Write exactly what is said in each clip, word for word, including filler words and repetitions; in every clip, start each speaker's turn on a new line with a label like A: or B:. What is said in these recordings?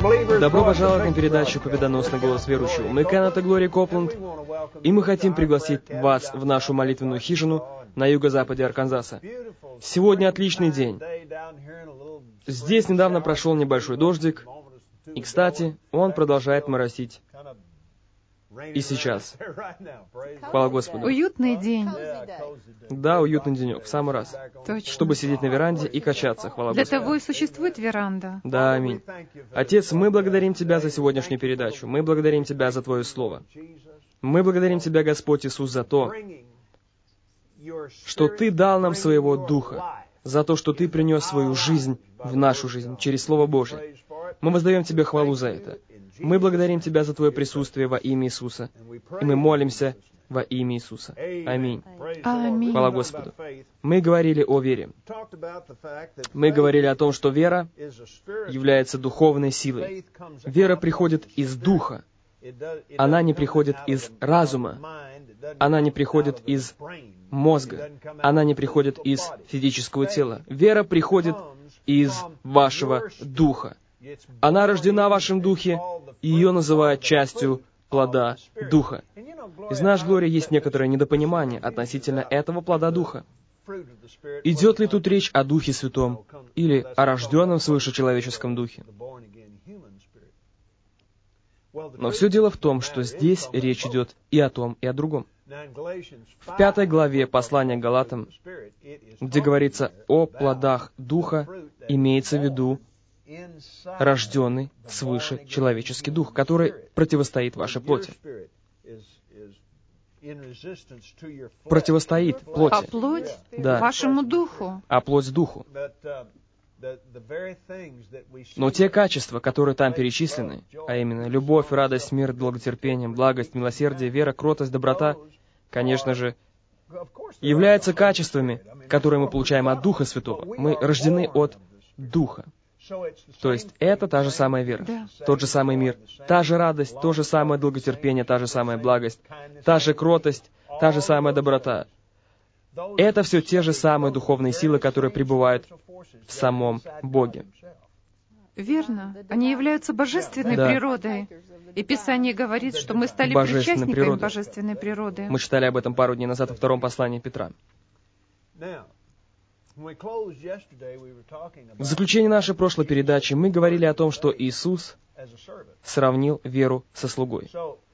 A: Добро пожаловать на передачу «Победоносный голос верующего». Мы Кеннет и Глория Копланд, и мы хотим пригласить вас в нашу молитвенную хижину на юго-западе Арканзаса. Сегодня отличный день. Здесь недавно прошел небольшой дождик, и, кстати, он продолжает моросить и сейчас. Хвала Господу.
B: Уютный день.
A: Да, уютный денек, в самый раз.
B: Точно.
A: Чтобы сидеть на веранде и качаться, хвала
B: Для
A: Господу.
B: того и существует веранда.
A: Да, аминь. Отец, мы благодарим Тебя за сегодняшнюю передачу. Мы благодарим Тебя за Твое Слово. Мы благодарим Тебя, Господь Иисус, за то, что Ты дал нам своего Духа, за то, что Ты принес свою жизнь в нашу жизнь через Слово Божие. Мы воздаем Тебе хвалу за это. Мы благодарим Тебя за Твое присутствие во имя Иисуса, и мы молимся во имя Иисуса. Аминь.
B: Аминь.
A: Хвала Господу. Мы говорили о вере. Мы говорили о том, что вера является духовной силой. Вера приходит из духа. Она не приходит из разума. Она не приходит из мозга. Она не приходит из физического тела. Вера приходит из вашего духа. Она рождена в вашем духе, и ее называют частью плода духа. И знаешь, Глория, есть некоторое недопонимание относительно этого плода духа. Идет ли тут речь о Духе Святом или о рожденном свыше человеческом духе? Но все дело в том, что здесь речь идет и о том, и о другом. В пятой главе послания к Галатам, где говорится о плодах духа, имеется в виду рожденный свыше человеческий дух, который противостоит вашей плоти. Противостоит плоти.
B: А плоть
A: Да.
B: вашему духу.
A: А плоть духу. Но те качества, которые там перечислены, а именно любовь, радость, мир, долготерпение, благость, милосердие, вера, кротость, доброта, конечно же, являются качествами, которые мы получаем от Духа Святого. Мы рождены от Духа. То есть это та же самая вера,
B: Да.
A: тот же самый мир, та же радость, то же самое долготерпение, та же самая благость, та же кротость, та же самая доброта. Это все те же самые духовные силы, которые пребывают в самом Боге.
B: Верно. Они являются божественной
A: Да.
B: природой. И Писание говорит, что мы стали
A: Божественной
B: причастниками
A: природой.
B: божественной природы.
A: Мы читали об этом пару дней назад во втором послании Петра. В заключение нашей прошлой передачи мы говорили о том, что Иисус сравнил веру со слугой.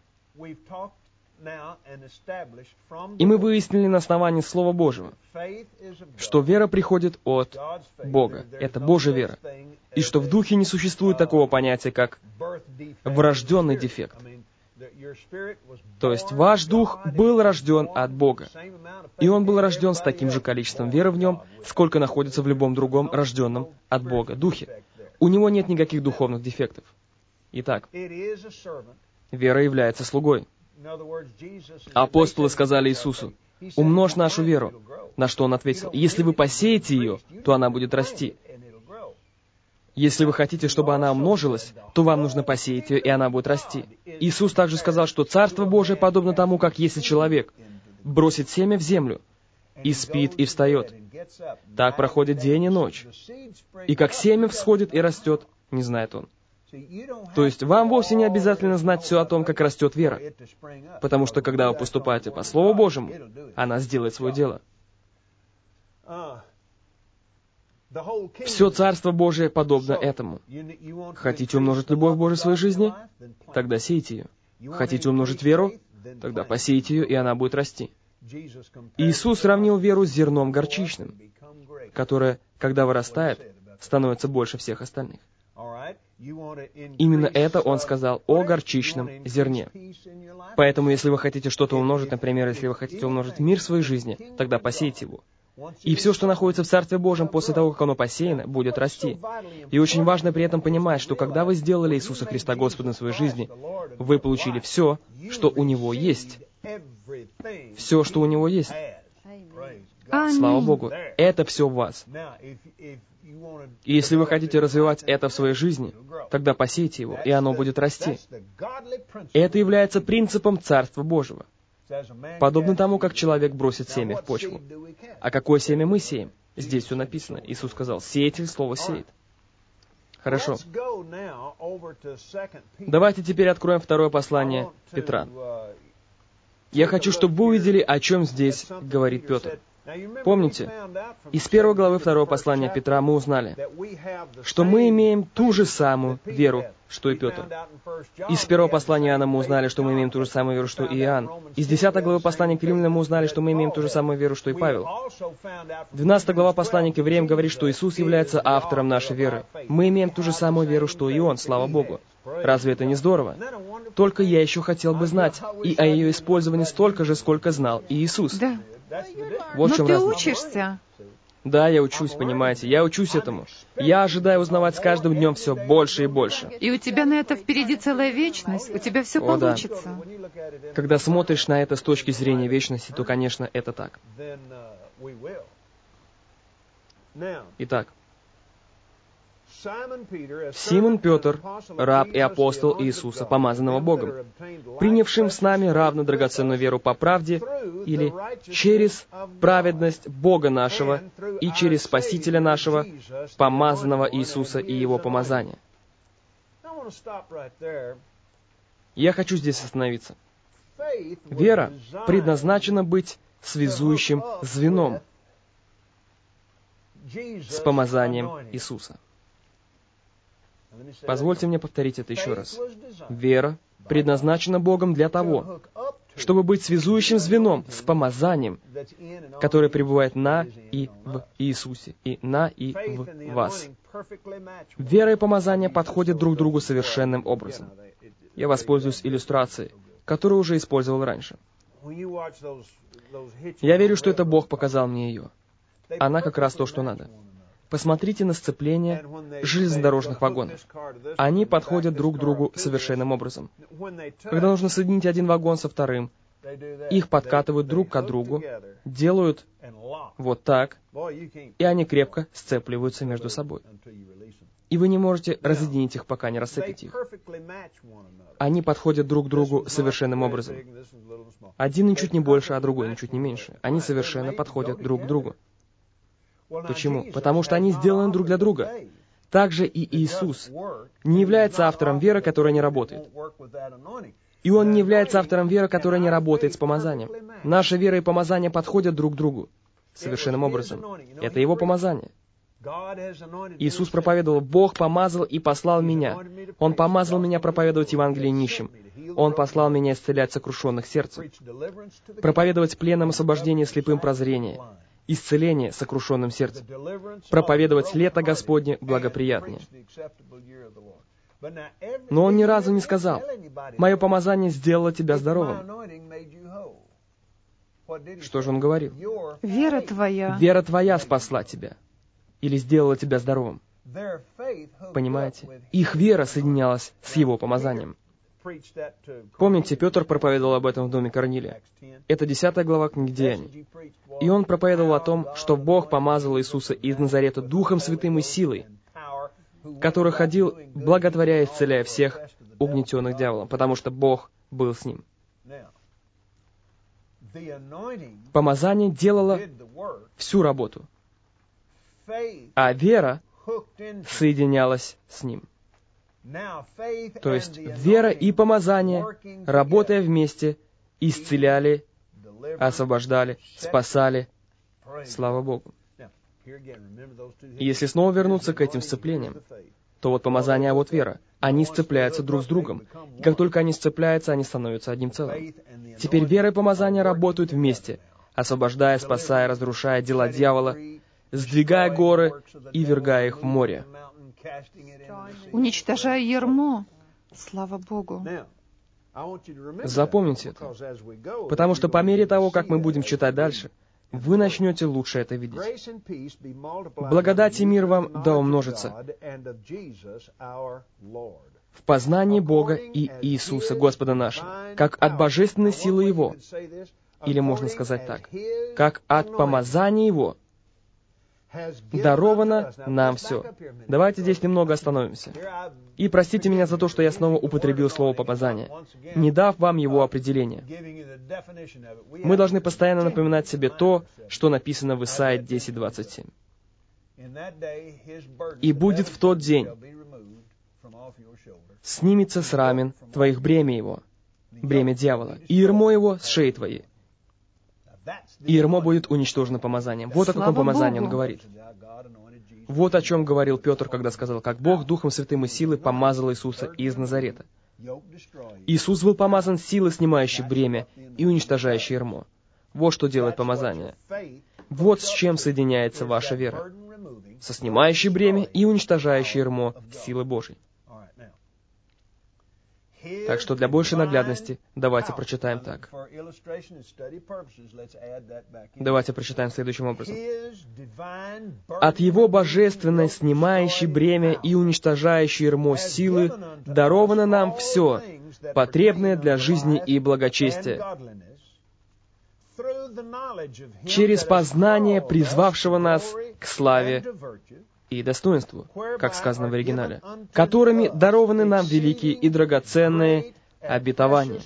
A: И мы выяснили на основании Слова Божьего, что вера приходит от Бога. Это Божья вера. И что в Духе не существует такого понятия, как врожденный дефект. То есть ваш Дух был рожден от Бога. И он был рожден с таким же количеством веры в нем, сколько находится в любом другом рожденном от Бога Духе. У него нет никаких духовных дефектов. Итак, вера является слугой. Апостолы сказали Иисусу: «Умножь нашу веру». На что он ответил: «Если вы посеете ее, то она будет расти. Если вы хотите, чтобы она умножилась, то вам нужно посеять ее, и она будет расти». Иисус также сказал, что Царство Божие подобно тому, как если человек бросит семя в землю, и спит, и встает. Так проходит день и ночь. И как семя всходит и растет, не знает он. То есть вам вовсе не обязательно знать все о том, как растет вера, потому что когда вы поступаете по Слову Божьему, она сделает свое дело. Все Царство Божие подобно этому. Хотите умножить любовь Божию в своей жизни? Тогда сейте ее. Хотите умножить веру? Тогда посейте ее, и она будет расти. Иисус сравнил веру с зерном горчичным, которое, когда вырастает, становится больше всех остальных. Именно это Он сказал о горчичном зерне. Поэтому, если вы хотите что-то умножить, например, если вы хотите умножить мир в своей жизни, тогда посейте его. И все, что находится в Царстве Божьем, после того, как оно посеяно, будет расти. И очень важно при этом понимать, что когда вы сделали Иисуса Христа Господом в своей жизни, вы получили все, что у Него есть. Все, что у Него есть.
B: Аминь.
A: Слава Богу, это все в вас. И если вы хотите развивать это в своей жизни, тогда посейте его, и оно будет расти. Это является принципом Царства Божьего. Подобно тому, как человек бросит семя в почву. А какое семя мы сеем? Здесь все написано. Иисус сказал: «Сеятель слово сеет». Хорошо. Давайте теперь откроем второе послание Петра. Я хочу, чтобы вы увидели, о чем здесь говорит Петр. Помните, из первой главы второго послания Петра мы узнали, что мы имеем ту же самую веру, что и Петр. Из первого послания Иоанна мы узнали, что мы имеем ту же самую веру, что и Иоанн. Из десятой главы послания к Римлянам мы узнали, что мы имеем ту же самую веру, что и Павел. двенадцатая глава послания к Евреям говорит, что Иисус является автором нашей веры. Мы имеем ту же самую веру, что и Он, слава Богу. Разве это не здорово? Только я еще хотел бы знать и о ее использовании столько же, сколько знал и Иисус.
B: Да.
A: Вот в чем
B: Но ты
A: разница.
B: учишься.
A: Да, я учусь, понимаете, я учусь этому. Я ожидаю узнавать с каждым днем все больше и больше.
B: И у тебя на это впереди целая вечность. У тебя все
A: О, да.
B: получится.
A: Когда смотришь на это с точки зрения вечности, то, конечно, это так. Итак, Симон Петр, раб и апостол Иисуса, помазанного Богом, принявшим с нами равно драгоценную веру по правде, или через праведность Бога нашего и через Спасителя нашего, помазанного Иисуса и Его помазания. Я хочу здесь остановиться. Вера предназначена быть связующим звеном с помазанием Иисуса. Позвольте мне повторить это еще раз. Вера предназначена Богом для того, чтобы быть связующим звеном с помазанием, которое пребывает на и в Иисусе, и на и в вас. Вера и помазание подходят друг другу совершенным образом. Я воспользуюсь иллюстрацией, которую уже использовал раньше. Я верю, что это Бог показал мне ее. Она как раз то, что надо. Посмотрите на сцепление железнодорожных вагонов. Они подходят друг к другу совершенным образом. Когда нужно соединить один вагон со вторым, их подкатывают друг к другу, делают вот так, и они крепко сцепливаются между собой. И вы не можете разъединить их, пока не рассыпите их. Они подходят друг к другу совершенным образом. Один ничуть не больше, а другой ничуть не меньше. Они совершенно подходят друг к другу. Почему? Потому что они сделаны друг для друга. Также и Иисус не является автором веры, которая не работает. И Он не является автором веры, которая не работает с помазанием. Наша вера и помазание подходят друг к другу совершенным образом. Это Его помазание. Иисус проповедовал: «Бог помазал и послал меня. Он помазал меня проповедовать Евангелие нищим. Он послал меня исцелять сокрушенных сердцем, проповедовать пленным освобождение, слепым прозрение, исцеление сокрушенным сердцем, проповедовать лето Господне благоприятнее». Но Он ни разу не сказал: «Мое помазание сделало тебя здоровым». Что же Он говорил?
B: Вера твоя.
A: Вера твоя спасла тебя или сделала тебя здоровым. Понимаете? Их вера соединялась с Его помазанием. Помните, Петр проповедовал об этом в доме Корнилия. Это десятая глава книги Деяний. И он проповедовал о том, что Бог помазал Иисуса из Назарета Духом Святым и силой, который ходил, благотворя и исцеляя всех угнетенных дьяволом, потому что Бог был с ним. Помазание делало всю работу, а вера соединялась с ним. То есть вера и помазание, работая вместе, исцеляли, освобождали, спасали. Слава Богу. И если снова вернуться к этим сцеплениям, то вот помазание, а вот вера. Они сцепляются друг с другом. И как только они сцепляются, они становятся одним целым. Теперь вера и помазание работают вместе, освобождая, спасая, разрушая дела дьявола, сдвигая горы и вергая их в море.
B: Уничтожая ярмо. Слава Богу.
A: Запомните это, потому что по мере того, как мы будем читать дальше, вы начнете лучше это видеть. Благодать и мир вам да умножится в познании Бога и Иисуса, Господа нашего, как от божественной силы Его, или можно сказать так, как от помазания Его, даровано нам все. Давайте здесь немного остановимся. И простите меня за то, что я снова употребил слово «помазание», не дав вам его определения. Мы должны постоянно напоминать себе то, что написано в Исаии десять двадцать семь. «И будет в тот день, Снимется с рамен твоих бремя его, бремя дьявола, и ярмо его с шеи твоей. И ярмо будет уничтожено помазанием. Вот о каком помазании он говорит. Вот о чем говорил Петр, когда сказал, как Бог Духом Святым и силой помазал Иисуса из Назарета. Иисус был помазан силой, снимающей бремя и уничтожающей ярмо. Вот что делает помазание. Вот с чем соединяется ваша вера. Со снимающей бремя и уничтожающей ярмо силы Божьей. Так что для большей наглядности давайте прочитаем так. Давайте прочитаем следующим образом. От Его божественной, снимающей бремя и уничтожающей ярмо силы даровано нам все, потребное для жизни и благочестия, через познание призвавшего нас к славе и достоинству, как сказано в оригинале, которыми дарованы нам великие и драгоценные обетования,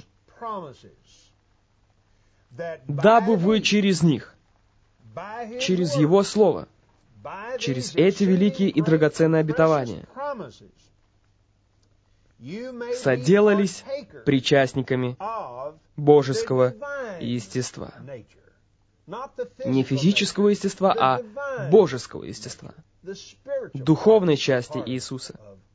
A: дабы вы через них, через Его Слово, через эти великие и драгоценные обетования, соделались причастниками божеского естества. Не физического естества, а божеского естества. Духовной части Иисуса.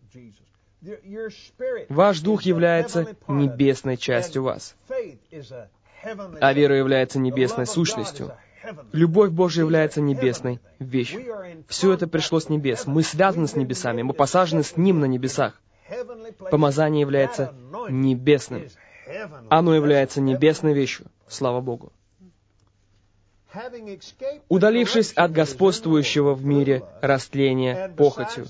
A: Ваш дух является небесной частью вас, а вера является небесной сущностью. Любовь Божья является небесной вещью. Все это пришло с небес. Мы связаны с небесами, мы посажены с Ним на небесах. Помазание является небесным. Оно является небесной вещью. Слава Богу. Удалившись от господствующего в мире растления похотью,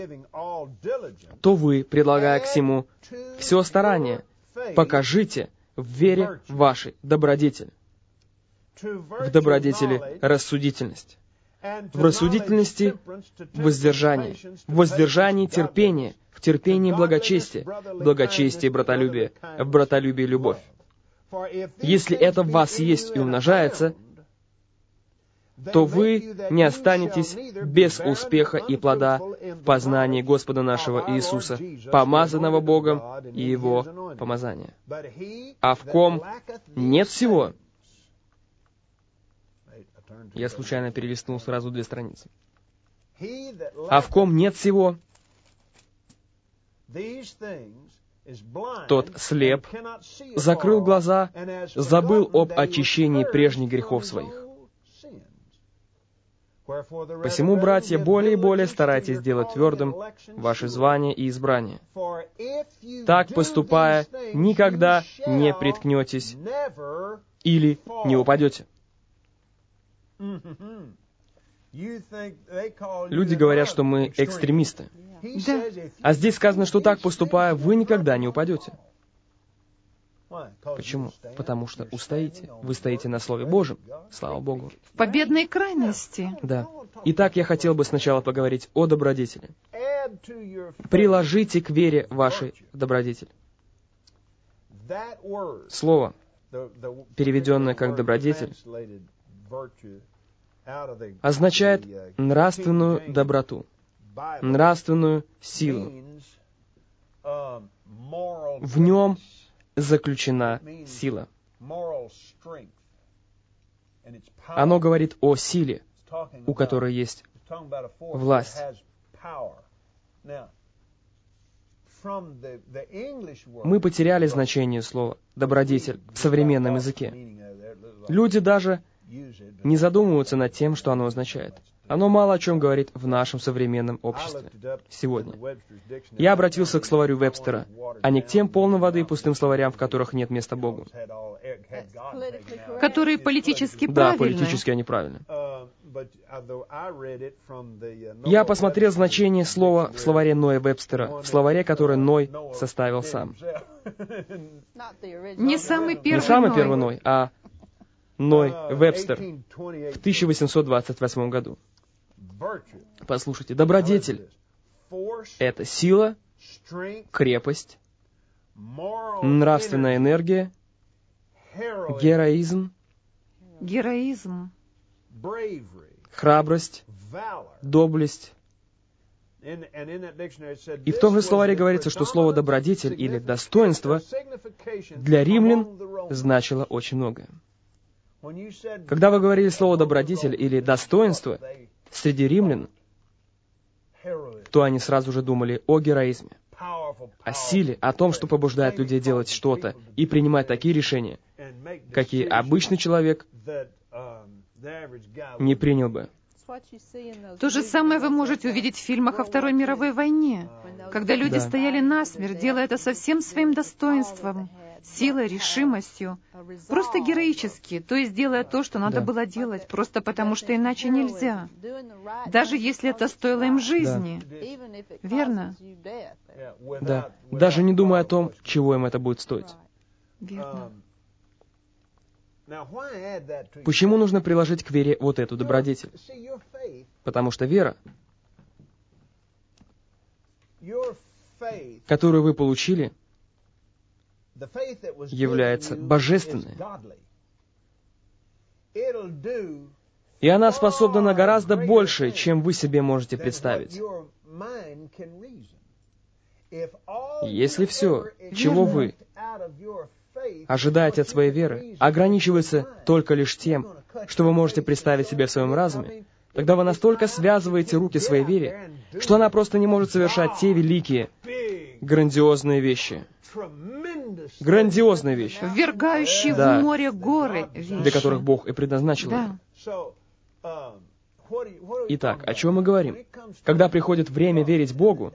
A: то вы, предлагая к всему все старание, покажите в вере вашей добродетель, в добродетели рассудительность, в рассудительности воздержание, в воздержании терпение, в терпении благочестие, в благочестии братолюбие, в братолюбии любовь. Если это в вас есть и умножается, то вы не останетесь без успеха и плода в познании Господа нашего Иисуса, помазанного Богом и Его помазания. А в ком нет всего... Я случайно перелистнул сразу две страницы. А в ком нет всего, тот слеп, закрыл глаза, забыл об очищении прежних грехов своих. Посему, братья, более и более старайтесь делать твердым ваше звание и избрание. Так, поступая, никогда не приткнетесь или не упадете. Люди говорят, что мы экстремисты.
B: Да.
A: А здесь сказано, что так поступая, вы никогда не упадете. Почему? Потому что устоите. Вы стоите на Слове Божьем. Слава Богу.
B: В победной крайности.
A: Да. Итак, я хотел бы сначала поговорить о добродетели. Приложите к вере вашей добродетель. Слово, переведенное как добродетель, означает нравственную доброту, нравственную силу. В нем заключена сила. Оно говорит о силе, у которой есть власть. Мы потеряли значение слова «добродетель» в современном языке. Люди даже не задумываются над тем, что оно означает. Оно мало о чем говорит в нашем современном обществе сегодня. Я обратился к словарю Вебстера, а не к тем полным воды и пустым словарям, в которых нет места Богу.
B: Которые политически правильны.
A: Да, политически они правильны. Я посмотрел значение слова в словаре Ноя Вебстера, в словаре, который Ной составил сам.
B: Не самый первый
A: Не самый
B: Ной.
A: первый Ной, а Ной Вебстер в тысяча восемьсот двадцать восьмом году. Послушайте, добродетель — это сила, крепость, нравственная энергия, героизм,
B: Героизм,
A: храбрость, доблесть, И в том же словаре говорится, что слово «добродетель» или «достоинство» для римлян значило очень многое. Когда вы говорили слово «добродетель» или «достоинство» среди римлян, то они сразу же думали о героизме, о силе, о том, что побуждает людей делать что-то и принимать такие решения, какие обычный человек не принял бы.
B: То же самое вы можете увидеть в фильмах о Второй мировой войне, когда люди
A: Да.
B: стояли насмерть, делая это со всем своим достоинством, силой, решимостью, просто героически, то есть делая то, что надо
A: Да.
B: было делать, просто потому что иначе нельзя, даже если это стоило им жизни. Верно?
A: Да. Даже не думая о том, чего им это будет стоить.
B: Верно.
A: Почему нужно приложить к вере вот эту добродетель? Потому что вера, которую вы получили, является божественной. И она способна на гораздо большее, чем вы себе можете представить. Если все, чего вы ожидаете от своей веры, ограничивается только лишь тем, что вы можете представить себе в своем разуме, тогда вы настолько связываете руки своей вере, что она просто не может совершать те великие, грандиозные вещи. Грандиозные вещи,
B: Ввергающие
A: Да.
B: в море горы вещи.
A: для которых Бог и предназначил их.
B: Да.
A: Итак, о чем мы говорим? Когда приходит время верить Богу,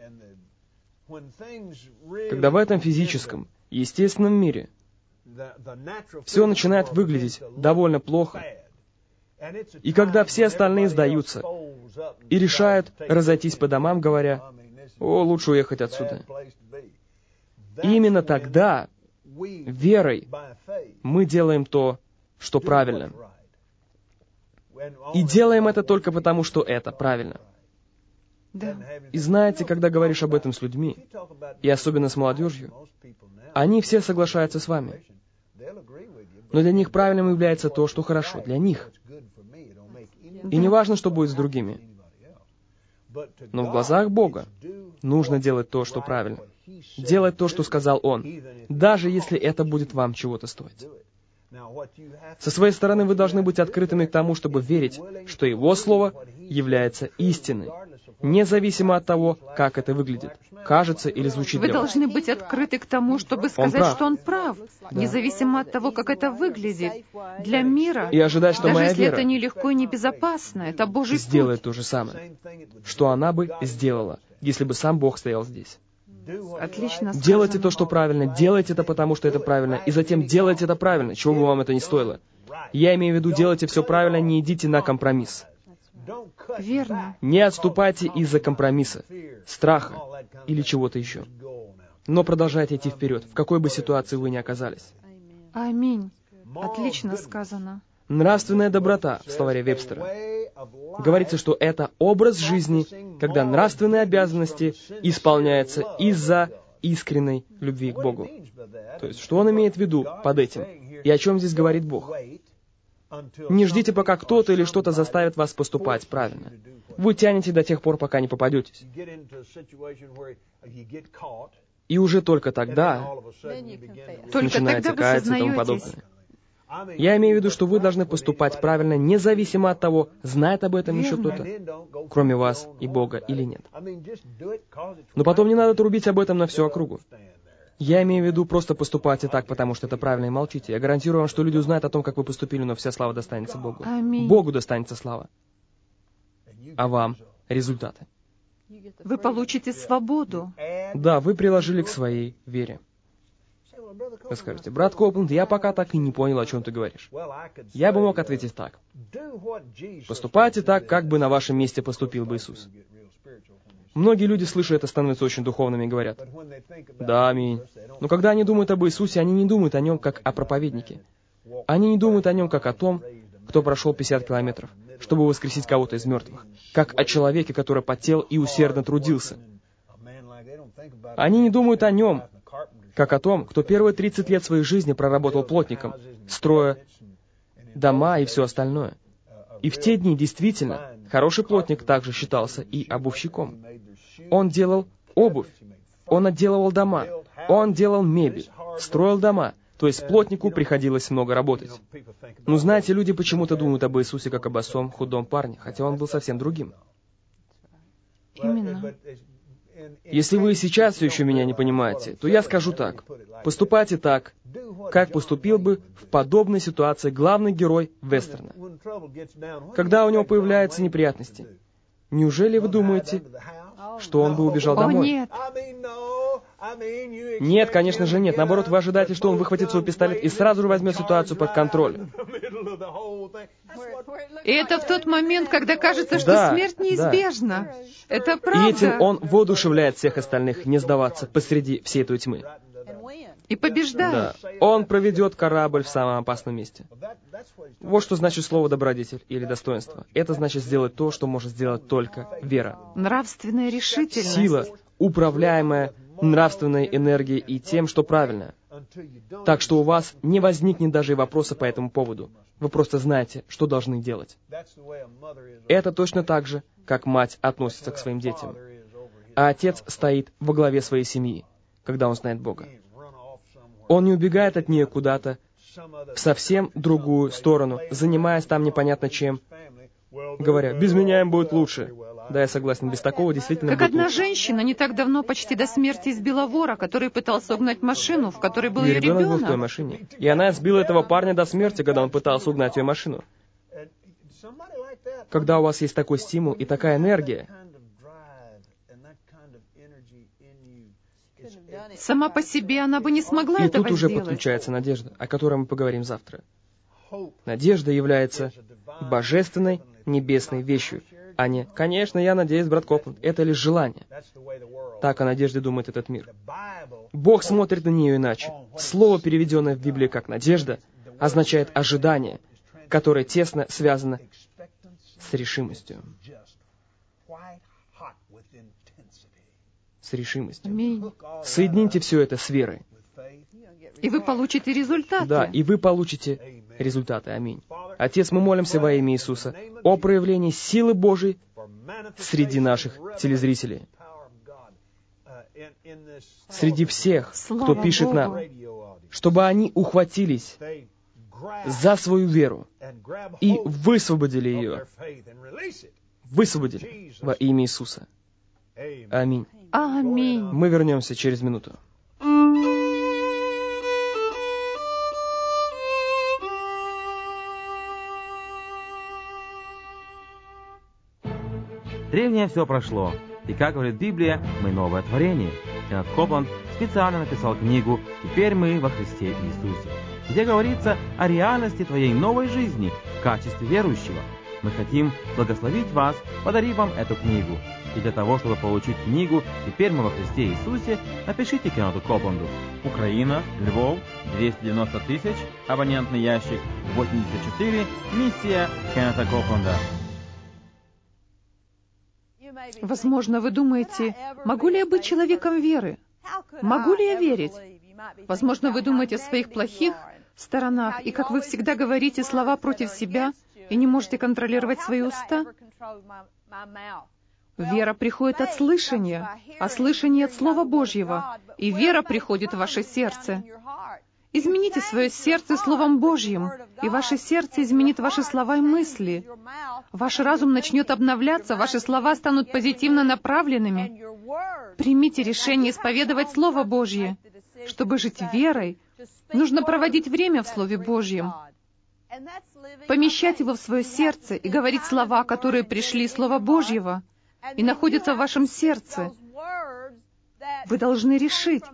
A: когда в этом физическом, естественном мире все начинает выглядеть довольно плохо, и когда все остальные сдаются и решают разойтись по домам, говоря: «О, лучше уехать отсюда», именно тогда верой мы делаем то, что правильно. И делаем это только потому, что это правильно.
B: Да.
A: И знаете, когда говоришь об этом с людьми, и особенно с молодежью, они все соглашаются с вами. Но для них правильным является то, что хорошо для них. И не важно, что будет с другими. Но в глазах Бога нужно делать то, что правильно. Делать то, что сказал Он, даже если это будет вам чего-то стоить. Со своей стороны вы должны быть открытыми к тому, чтобы верить, что Его Слово является истиной, независимо от того, как это выглядит, кажется или звучит
B: Вы
A: для вас.
B: должны быть открыты к тому, чтобы сказать,
A: прав.
B: что он прав, независимо от того, как это выглядит. Для мира,
A: И ожидать, что
B: даже
A: моя
B: если
A: вера
B: это нелегко и небезопасно, это Божий
A: сделает
B: путь.
A: то же самое, что она бы сделала, если бы сам Бог стоял здесь.
B: Отлично сказано.
A: Делайте то, что правильно, делайте это потому, что это правильно, и затем делайте это правильно, чего бы вам это ни стоило. Я имею в виду, делайте все правильно, не идите на компромисс.
B: Верно.
A: Не отступайте из-за компромисса, страха или чего-то еще. Но продолжайте идти вперед, в какой бы ситуации вы ни оказались.
B: Аминь. Отлично сказано.
A: Нравственная доброта в словаре Вебстера. Говорится, что это образ жизни, когда нравственные обязанности исполняются из-за искренней любви к Богу. То есть, что он имеет в виду под этим? И о чем здесь говорит Бог? Не ждите, пока кто-то или что-то заставит вас поступать правильно. Вы тянете до тех пор, пока не попадетесь. И уже только тогда
B: Только
A: начинаете
B: тогда вы
A: каяться и тому
B: сознаетесь.
A: подобное. Я имею в виду, что вы должны поступать правильно, независимо от того, знает об этом еще кто-то, кроме вас и Бога, или нет. Но потом не надо трубить об этом на всю округу. Я имею в виду, просто поступайте так, потому что это правильно, и молчите. Я гарантирую вам, что люди узнают о том, как вы поступили, но вся слава достанется Богу.
B: Аминь.
A: Богу достанется слава. А вам результаты.
B: Вы получите свободу.
A: Да, вы приложили к своей вере. Вы скажете: брат Коупленд, я пока так и не понял, о чем ты говоришь. Я бы мог ответить так. Поступайте так, как бы на вашем месте поступил бы Иисус. Многие люди, слыша это, становятся очень духовными и говорят: да, аминь. Но когда они думают об Иисусе, они не думают о Нем как о проповеднике. Они не думают о Нем как о том, кто прошел пятьдесят километров, чтобы воскресить кого-то из мертвых, как о человеке, который потел и усердно трудился. Они не думают о Нем как о том, кто первые тридцать лет своей жизни проработал плотником, строя дома и все остальное. И в те дни действительно хороший плотник также считался и обувщиком. Он делал обувь. Он отделывал дома. Он делал мебель. Строил дома. То есть плотнику приходилось много работать. Ну, знаете, люди почему-то думают об Иисусе как об босом, худом парне, хотя он был совсем другим.
B: Именно.
A: Если вы сейчас все еще меня не понимаете, то я скажу так. Поступайте так, как поступил бы в подобной ситуации главный герой вестерна. Когда у него появляются неприятности, неужели вы думаете, что он бы убежал
B: О,
A: домой?
B: нет.
A: Нет, конечно же нет. Наоборот, вы ожидаете, что он выхватит свой пистолет и сразу же возьмет ситуацию под контроль.
B: И это в тот момент, когда кажется, что
A: Да,
B: смерть неизбежна.
A: да.
B: Это
A: И этим
B: правда.
A: он воодушевляет всех остальных не сдаваться посреди всей этой тьмы.
B: И побеждает.
A: Да. Он проведет корабль в самом опасном месте. Вот что значит слово «добродетель» или «достоинство». Это значит сделать то, что может сделать только вера.
B: Нравственная решительность.
A: Сила, управляемая нравственной энергией и тем, что правильно. Так что у вас не возникнет даже и вопроса по этому поводу. Вы просто знаете, что должны делать. Это точно так же, как мать относится к своим детям. А отец стоит во главе своей семьи, когда он знает Бога. Он не убегает от нее куда-то в совсем другую сторону, занимаясь там непонятно чем, говоря, «Без меня им будет лучше». Да, я согласен, без такого действительно
B: Как
A: будет
B: одна
A: лучше.
B: женщина не так давно почти до смерти избила вора, который пытался угнать машину, в которой был
A: Ее
B: ее
A: ребенок был в той
B: ребенок.
A: машине. И она сбила этого парня до смерти, когда он пытался угнать ее машину. Когда у вас есть такой стимул и такая энергия,
B: Сама по себе она бы не смогла
A: и
B: этого
A: тут уже
B: сделать.
A: подключается надежда, о которой мы поговорим завтра. Надежда является божественной небесной вещью, а не «Конечно, я надеюсь, брат Копланд». Это лишь желание. Так о надежде думает этот мир. Бог смотрит на нее иначе. Слово, переведенное в Библии как «надежда», означает ожидание, которое тесно связано с решимостью. С решимостью.
B: Аминь.
A: Соедините все это с верой.
B: И вы получите результаты.
A: Да, и вы получите результаты. Аминь. Отец, мы молимся во имя Иисуса о проявлении силы Божией среди наших телезрителей. Среди всех,
B: Слава
A: кто пишет
B: Богу.
A: нам, чтобы они ухватились за свою веру и высвободили ее. Высвободили во имя Иисуса. Аминь.
B: Аминь.
A: Мы вернемся через минуту.
C: Древнее все прошло, и, как говорит Библия, мы новое творение. Кеннет Копланд специально написал книгу «Теперь мы во Христе Иисусе», где говорится о реальности твоей новой жизни в качестве верующего. Мы хотим благословить вас, подарив вам эту книгу. И для того, чтобы получить книгу «Теперь мы во Христе Иисусе», напишите Кеннету Копланду. Украина, Львов, двести девяносто тысяч, абонентный ящик восемьдесят четыре, миссия Кеннета Копланда.
B: Возможно, вы думаете, могу ли я быть человеком веры? Могу ли я верить? Возможно, вы думаете о своих плохих сторонах, и как вы всегда говорите слова против себя, и не можете контролировать свои уста. Вера приходит от слышания, а слышание от Слова Божьего, и вера приходит в ваше сердце. Измените свое сердце Словом Божьим, и ваше сердце изменит ваши слова и мысли. Ваш разум начнет обновляться, ваши слова станут позитивно направленными. Примите решение исповедовать Слово Божье. Чтобы жить верой, нужно проводить время в Слове Божьем, помещать его в свое сердце и говорить слова, которые пришли из Слова Божьего и находятся в вашем сердце. Вы должны решить: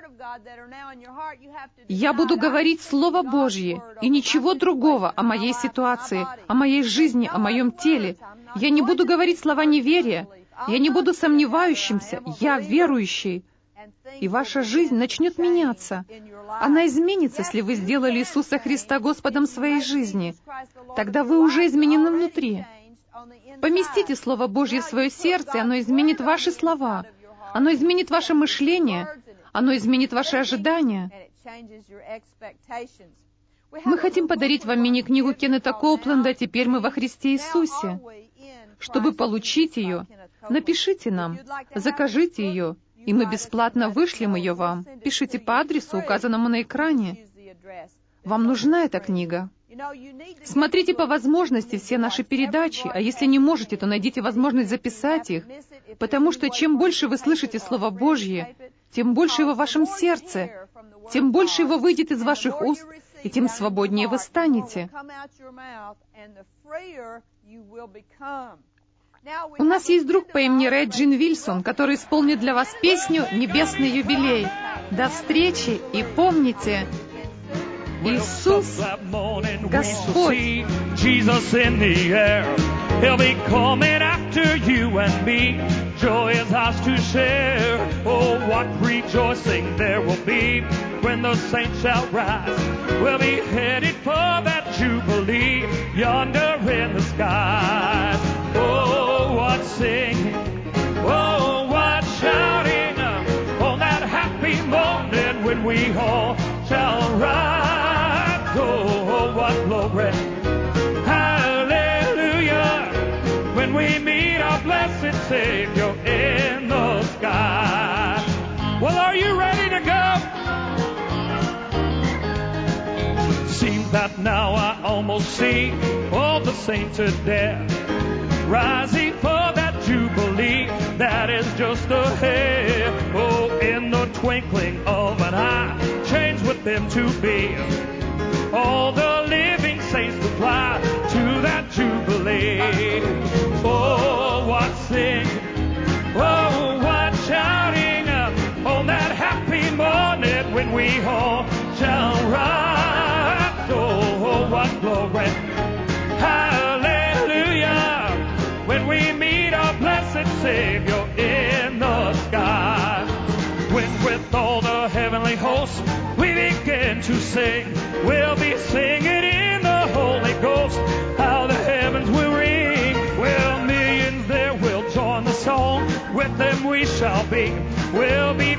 B: я буду говорить Слово Божье и ничего другого о моей ситуации, о моей жизни, о моем теле. Я не буду говорить слова неверия. Я не буду сомневающимся. Я верующий. И ваша жизнь начнет меняться. Она изменится, если вы сделали Иисуса Христа Господом своей жизни. Тогда вы уже изменены внутри. Поместите Слово Божье в свое сердце, и оно изменит ваши слова. Оно изменит ваше мышление. Оно изменит ваши ожидания. Мы хотим подарить вам мини-книгу Кеннета Копланда «Теперь мы во Христе Иисусе». Чтобы получить ее, Напишите нам, закажите ее, и мы бесплатно вышлем ее вам. Пишите по адресу, указанному на экране. Вам нужна эта книга. Смотрите по возможности все наши передачи, а если не можете, то найдите возможность записать их, потому что чем больше вы слышите Слово Божье, тем больше его в вашем сердце, тем больше его выйдет из ваших уст, и тем свободнее вы станете. У нас есть друг по имени Рэй Джин Вильсон, который исполнит для вас песню «Небесный юбилей». До встречи, и помните, Иисус Господь.
D: Jesus in the air. He'll be coming after you and me. Joy is ours to share. Oh, what rejoicing there will be when the saints shall rise. We'll be headed for that jubilee yonder in the skies. Oh, what singing. Oh, what shouting on that happy moment when we all shall rise. Oh, what glory, hallelujah, when we meet our blessed Savior in the sky. Well, are you ready to go? Seems that now I almost see all the saints are dead, rising for that jubilee that is just ahead. Oh, in the twinkling of an eye, change with them to be all the living saints to fly to that jubilee. Oh, what singing, oh, what shouting on that happy morning when we all shall rise. Oh, what glory, hallelujah, when we meet our blessed Savior in the sky. When with all the heavenly hosts we begin to sing, we'll be singing in the Holy Ghost, how the heavens will ring. Well, millions there will join the song, with them we shall be. We'll be